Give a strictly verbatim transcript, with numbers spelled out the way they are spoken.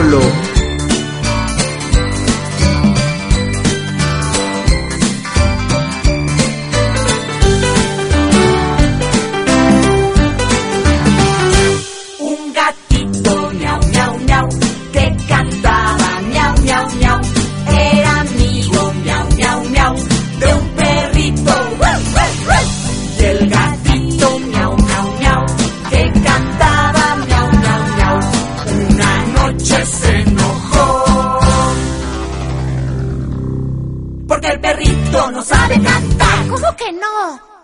solo. Un gatito miau, miau, miau, que cantaba miau, miau, miau. Era amigo miau, miau, miau, de un perrito. ¡Ruff, ruff, ruff! Y el gatito miau, miau, miau, que cantaba miau, miau, miau. Una noche se enojó porque el perrito no sabe cantar. ¿Cómo que no?